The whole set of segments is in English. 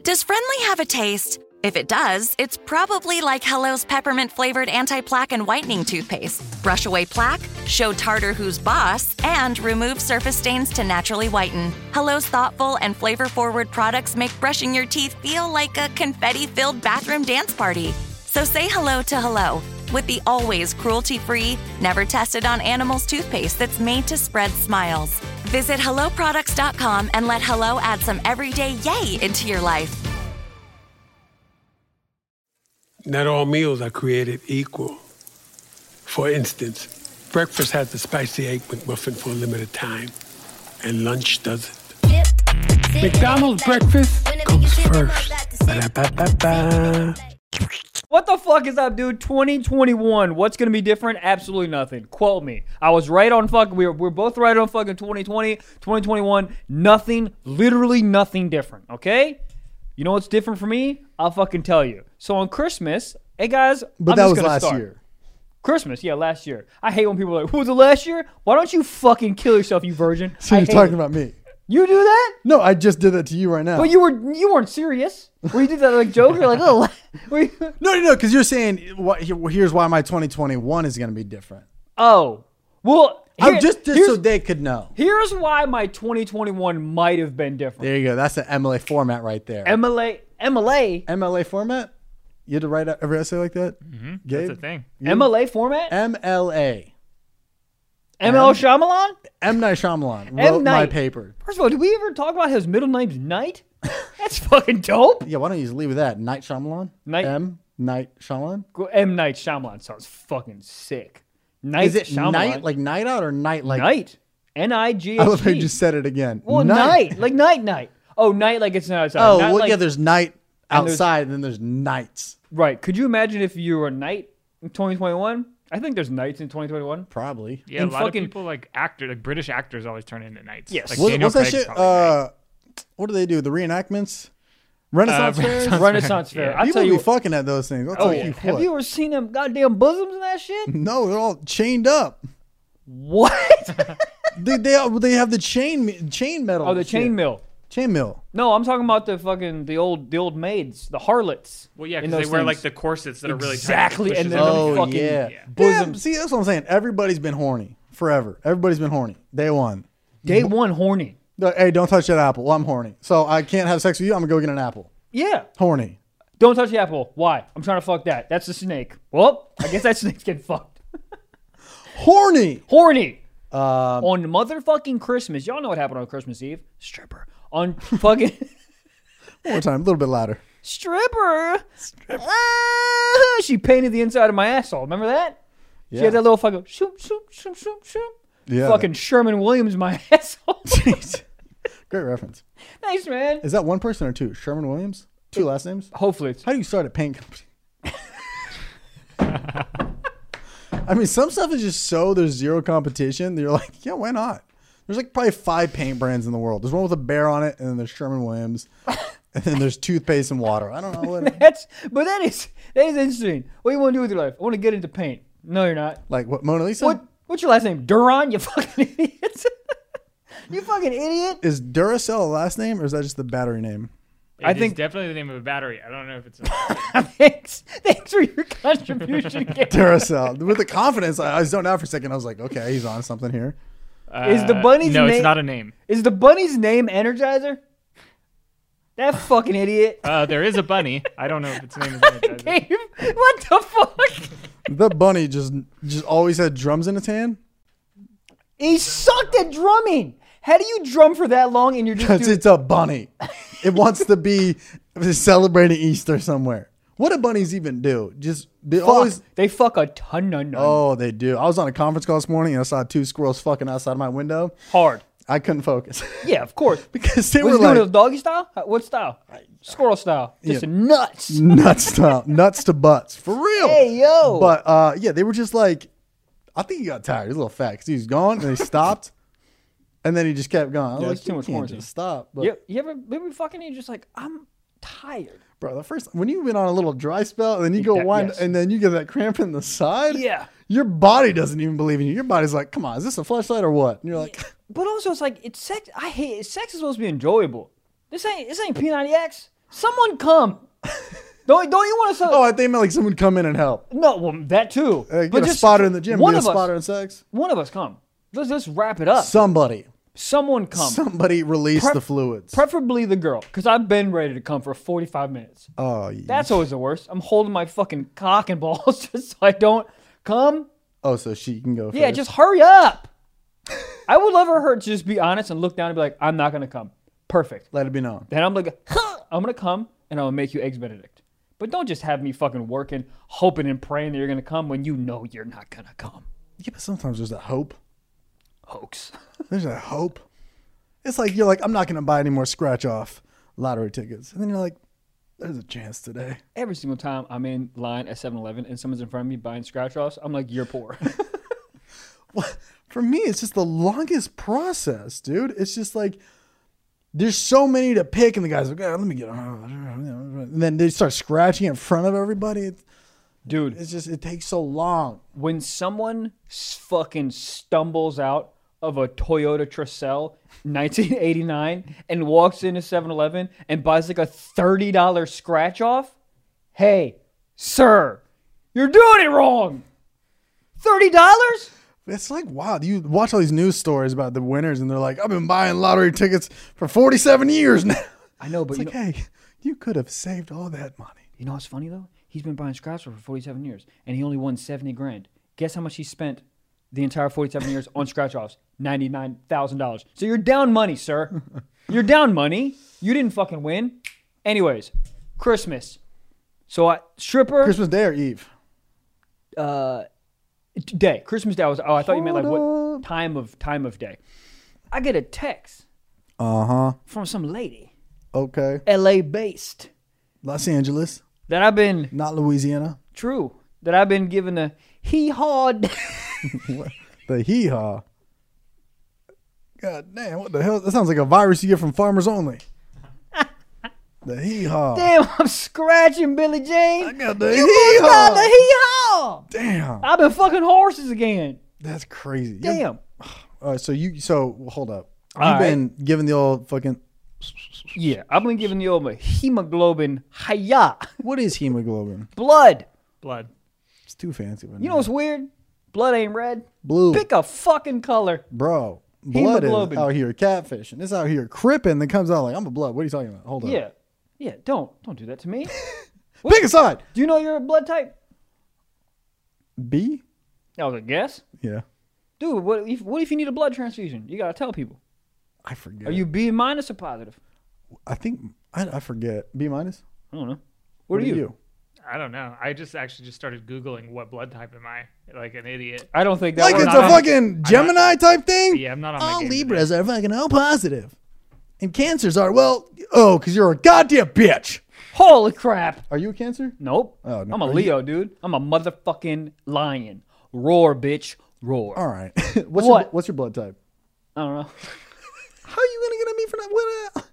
Does friendly have a taste? If it does, it's probably like Hello's peppermint-flavored anti-plaque and whitening toothpaste. Brush away plaque, show tartar who's boss, and remove surface stains to naturally whiten. Hello's thoughtful and flavor-forward products make brushing your teeth feel like a confetti-filled bathroom dance party. So say hello to Hello with the always cruelty-free, never tested on animals toothpaste that's made to spread smiles. Visit HelloProducts.com and let Hello add some everyday yay into your life. Not all meals are created equal. For instance, breakfast has the spicy Egg McMuffin for a limited time, and lunch doesn't. McDonald's breakfast comes first. Ba-da-ba-ba-ba. What the fuck is up, dude? 2021. What's going to be different? Absolutely nothing. Quote me. I was right on fucking... We're both right on fucking 2020. 2021. Nothing. Literally nothing different. Okay? You know what's different for me? I'll fucking tell you. So on Christmas... Hey, guys. But that was last year. Christmas. Yeah, last year. I hate when people are like, who was it last year? Why don't you fucking kill yourself, you virgin? So you're talking about me. You do that? No, I just did that to you right now. But you weren't serious. Where you did that like joke? You're like, oh. No, because you're saying here's why my 2021 is going to be different. Oh. Well, just so they could know. Here's why my 2021 might have been different. There you go. That's the MLA format right there. MLA format? You had to write every essay like that? Mm-hmm. Gabe? That's a thing. MLA format? MLA. ML Shyamalan? M. Night Shyamalan wrote my paper. First of all, did we ever talk about his middle name's Night? That's fucking dope. Yeah, why don't you just leave with that? Night Shyamalan? M. Night Shyamalan? M. Night Shyamalan sounds fucking sick. Night Is it Shyamalan. night like night out or night like... Night. N-I-G-H-T. I love how you just said it again. Well, night. Like night. Oh, night like it's not outside. Oh, not well, like, yeah, there's night outside and then there's nights. Right. Could you imagine if you were a night in 2021? I think there's nights in 2021. Probably. Yeah, a lot of people like British actors always turn into nights. Yes. Like What's that shit? What do they do? The reenactments? Renaissance Fair? Renaissance Fair. Yeah. People be fucking at those things. I'll tell you Have you ever seen them goddamn bosoms and that shit? No, they're all chained up. What? they have the chain metal. Oh, the chain mill. Chain mill. No, I'm talking about the old maids, the harlots. Well, yeah, because they wear like the corsets that are really exactly, tight. And then fucking bosom. See, that's what I'm saying. Everybody's been horny forever. Everybody's been horny. Day one. Day one, horny. Hey, don't touch that apple. Well, I'm horny, so I can't have sex with you. I'm gonna go get an apple. Yeah. Horny. Don't touch the apple. Why? I'm trying to fuck that. That's the snake. Well, I guess that snake's getting fucked. Horny. On motherfucking Christmas. Y'all know what happened on Christmas Eve. Stripper. On fucking... One more time. A little bit louder. Stripper. She painted the inside of my asshole. Remember that? Yeah. She had that little fucking... Shoop, shoop, shoop, shoop, shoop. Yeah. Fucking Sherman Williams my asshole. Jeez. Great reference. Thanks, man. Is that one person or two? Sherman Williams? Two last names? Hopefully it's... How do you start a paint company? I mean, some stuff is just so there's zero competition. You're like, yeah, why not? There's like probably 5 paint brands in the world. There's one with a bear on it, and then there's Sherman Williams, and then there's toothpaste and water. I don't know what. But that is interesting. What do you want to do with your life? I want to get into paint. No, you're not. Like what, Mona Lisa? What's your last name? Duran? You fucking idiot. You fucking idiot. Is Duracell a last name, or is that just the battery name? I think definitely the name of a battery. I don't know if it's. Thanks for your contribution. Duracell. With the confidence, I zoned out for a second. I was like, okay, he's on something here. Is the bunny's name? No, it's not a name. Is the bunny's name Energizer? That fucking idiot. There is a bunny. I don't know if its name is Energizer. Gabe, what the fuck? The bunny just always had drums in its hand. He sucked at drumming. How do you drum for that long and you're just Because it's a bunny. It wants to be celebrating Easter somewhere. What do bunnies even do? They fuck a ton. Oh, they do. I was on a conference call this morning and I saw 2 squirrels fucking outside my window. Hard. I couldn't focus. Yeah, of course. Because they Was were he doing like... it doggy style? What style? Squirrel style. Just nuts. Nuts style. Nuts to butts. For real. Hey, yo. But, yeah, they were just like... I think he got tired. He was a little fat because he was gone and he stopped. And then he just kept going. I was like, too much quarantine. Just stop. But, You ever fucking you're just like, I'm tired. bro, the first... When you've been on a little dry spell and then you go wind... And then you get that cramp in the side. Yeah. Your body doesn't even believe in you. Your body's like, come on, is this a flashlight or what? And you're like... But also, it's like, it's sex. I hate it. Sex is supposed to be enjoyable. This ain't P90X. Someone come. Don't you want to? Oh, I think I meant like someone come in and help. No, well that too. Get a spotter in the gym. One Get of a us. spotter in sex. One of us come. Let's wrap it up. Someone come. Somebody release the fluids. Preferably the girl, because I've been ready to come for 45 minutes. Oh, yeah. That's always the worst. I'm holding my fucking cock and balls just so I don't come. Oh, so she can go first. Yeah, just hurry up. I would love her to just be honest and look down and be like, I'm not going to come. Perfect. Let it be known. Then I'm like, I'm going to come and I'm going to make you Eggs Benedict. But don't just have me fucking working, hoping and praying that you're going to come when you know you're not going to come. Yeah, but sometimes there's that hope. Hoax. There's that hope. It's like, you're like, I'm not going to buy any more scratch-off lottery tickets. And then you're like, there's a chance today. Every single time I'm in line at 7-Eleven and someone's in front of me buying scratch-offs, I'm like, you're poor. Well, for me, it's just the longest process, dude. It's just like, there's so many to pick, and the guy's like, let me get on. And then they start scratching in front of everybody. Dude, It's just, it takes so long. when someone fucking stumbles out of a Toyota Tercel 1989 and walks into 7-Eleven and buys like a $30 scratch off, hey, sir, you're doing it wrong. $30? It's like, wow, you watch all these news stories about the winners, and they're like, I've been buying lottery tickets for 47 years now. I know, but It's like, hey, you could have saved all that money. you know what's funny though? He's been buying scratch offs for 47 years and he only won 70 grand. Guess how much he spent the entire 47 years on scratch offs? $99,000. So you're down money, sir. You're down money. You didn't fucking win. Anyways, Christmas. So stripper Christmas Day or Eve? day. Christmas Day. I thought you meant like what Hold time of day. I get a text Uh-huh. from some lady, Okay. LA based, Los Angeles, that I've been not Louisiana. that I've been given a hee-hawed. The hee-haw. God damn, what the hell? That sounds like a virus you get from Farmers Only. The hee-haw. Damn, I'm scratching Billy Jean. I got the You hee-haw. got the hee-haw. Damn. I've been fucking horses again. That's crazy. Damn. All right, so hold up. All You've right. been giving the old fucking, Yeah, I've been giving the old hemoglobin hiya. what is hemoglobin? Blood. Blood. It's too fancy. You know what's weird? Blood ain't red. Blue. Pick a fucking color. Bro, blood is Hemoglobin. out here catfishing. It's out here cripping that comes out like, I'm a blood. What are you talking about? Hold on. Yeah. Yeah, don't do that to me. Pick a side. Do you know your blood type? B? That was a guess. Yeah. Dude, what if you need a blood transfusion? You gotta tell people. I forget. Are you B minus or positive? I think, I forget. B minus? I don't know. What are you? I don't know. I just started Googling what blood type am I, like an idiot. I don't think that Like works. it's a fucking Gemini type thing? Yeah, I'm not on my All game Libras are fucking O positive. And cancers are, because you're a goddamn bitch. Holy crap. Are you a Cancer? Nope. Oh, no. I'm a Are Leo, dude. I'm a motherfucking lion. Roar, bitch. Roar. All right. What? What's your blood type? I don't know. How are you going to get at me for that?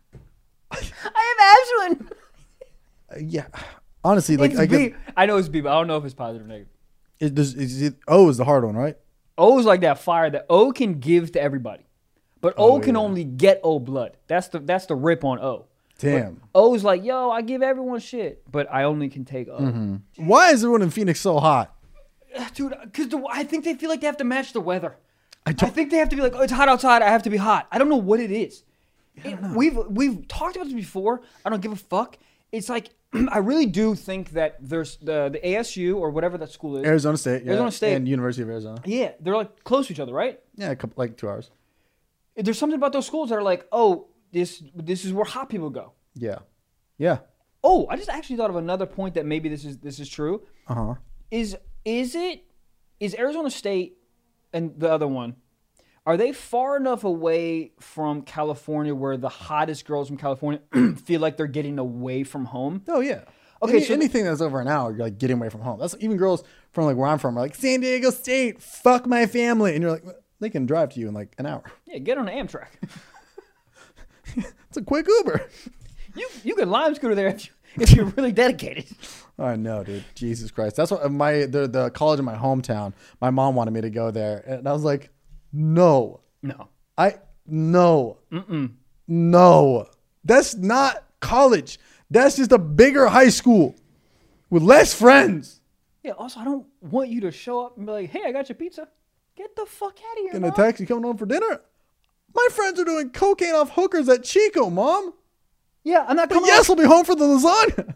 I have Ashwin. Yeah. Honestly, like, It's B. I know it's B, but I don't know if it's positive or negative. O is the hard one, right? O is like that fire that O can give to everybody. But O can yeah. only get O blood. That's the rip on O. Damn. O is like, yo, I give everyone shit, but I only can take O. Why is everyone in Phoenix so hot? Dude, because I think they feel like they have to match the weather. I think they have to be like, oh, it's hot outside, I have to be hot. I don't know what it is. We've talked about this before. I don't give a fuck. It's like, I really do think that there's the ASU or whatever that school is. Arizona State. Yeah. Arizona State. And University of Arizona. Yeah, they're like close to each other, right? Yeah, like 2 hours. There's something about those schools that are like, oh, this is where hot people go. Yeah. Yeah. Oh, I just actually thought of another point that maybe this is true. Uh-huh. Is Arizona State and the other one, are they far enough away from California where the hottest girls from California feel like they're getting away from home? Oh, yeah. Okay, so anything that's over an hour, you're like getting away from home. That's even girls from like where I'm from are like, San Diego State, fuck my family. And you're like, they can drive to you in like an hour. Yeah, get on the Amtrak. It's a quick Uber. You can lime scooter there if you're really dedicated. I know, dude. Jesus Christ. That's what the college in my hometown, my mom wanted me to go there. And I was like, no. No. No. No. That's not college. That's just a bigger high school with less friends. Yeah, also, I don't want you to show up and be like, hey, I got your pizza. Get the fuck out of here, In Mom. a taxi coming home for dinner. My friends are doing cocaine off hookers at Chico, Mom. Yeah, I'm not But coming yes, we'll be home for the lasagna.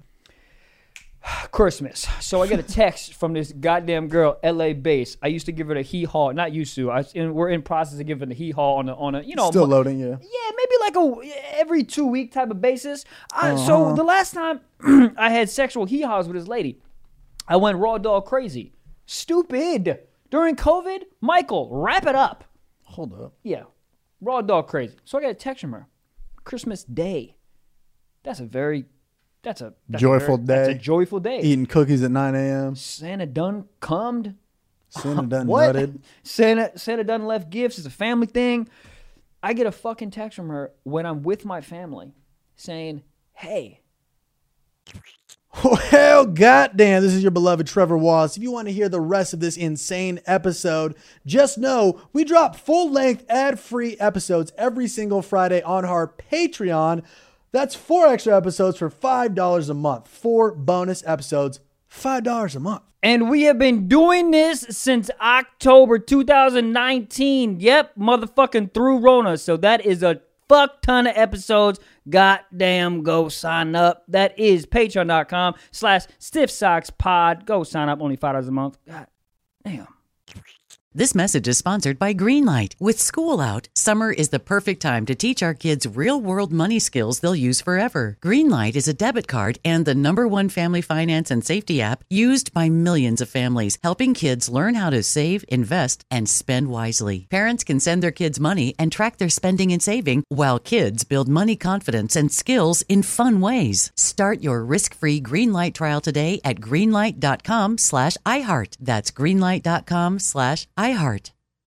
Christmas. So I get a text from this goddamn girl, LA based. I used to give her the hee-haw. Not used to. We're in process of giving the hee-haw on a you know. Still loading, yeah. Yeah, maybe like every 2 week type of basis. So the last time I had sexual hee-haws with this lady, I went raw dog crazy. Stupid. During COVID, Michael, wrap it up. Hold up. Yeah, raw dog crazy. So I got a text from her. Christmas Day. That's a Joyful day. That's a joyful day. Eating cookies at 9 a.m. Santa done cummed. Santa done What? nutted. Santa done left gifts. It's a family thing. I get a fucking text from her when I'm with my family saying, hey. Oh, hell goddamn. This is your beloved Trevor Wallace. If you want to hear the rest of this insane episode, just know we drop full-length ad-free episodes every single Friday on our Patreon. That's 4 extra episodes for $5 a month. 4 bonus episodes, $5 a month. And we have been doing this since October 2019. Yep, motherfucking through Rona. So that is a fuck ton of episodes. Goddamn, go sign up. That is patreon.com/stiffsockspod. Go sign up, only $5 a month. God damn. This message is sponsored by Greenlight. With school out, summer is the perfect time to teach our kids real-world money skills they'll use forever. Greenlight is a debit card and the #1 family finance and safety app used by millions of families, helping kids learn how to save, invest, and spend wisely. Parents can send their kids money and track their spending and saving, while kids build money confidence and skills in fun ways. Start your risk-free Greenlight trial today at greenlight.com/iHeart. That's greenlight.com/iHeart.